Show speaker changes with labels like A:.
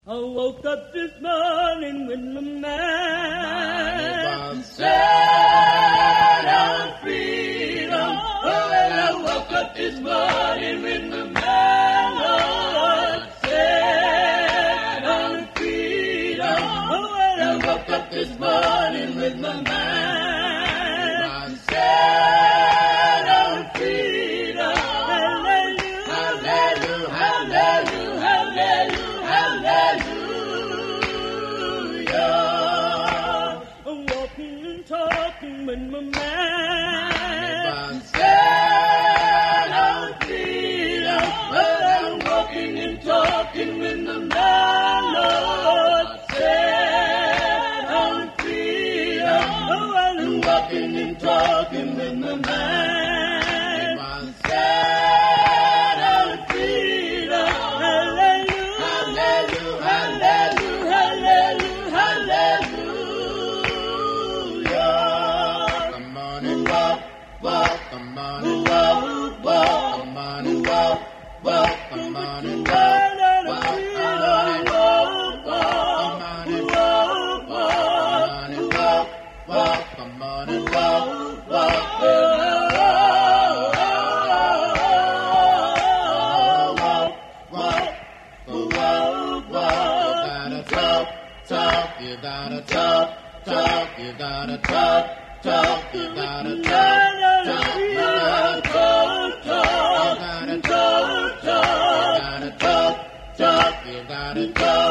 A: I woke up this morning with my mind
B: set on freedom.
A: Oh, and I woke up this morning with my mind, Lord, set on freedom. Oh, and I woke up this morning with my mind set on freedom. Hallelujah, hallelujah, hallelujah, hallelujah, hallelujah. I'm walking and talking with my mind set on freedom. Well, I'm walking and talking with my mind, Lord, set on freedom. Oh, I'm walking and talking with my mind set on freedom. Hallelujah, hallelujah, hallelujah, hallelujah.
B: Come on and walk, walk. Come on and walk, walk. Come on and walk, walk. Come on and walk, walk. Come on and walk, walk. Come on and walk, walk. You gotta talk, talk, you gotta talk, talk, you gotta talk, talk, you gotta talk, talk, you gotta talk, talk, you gotta talk, talk, you gotta talk.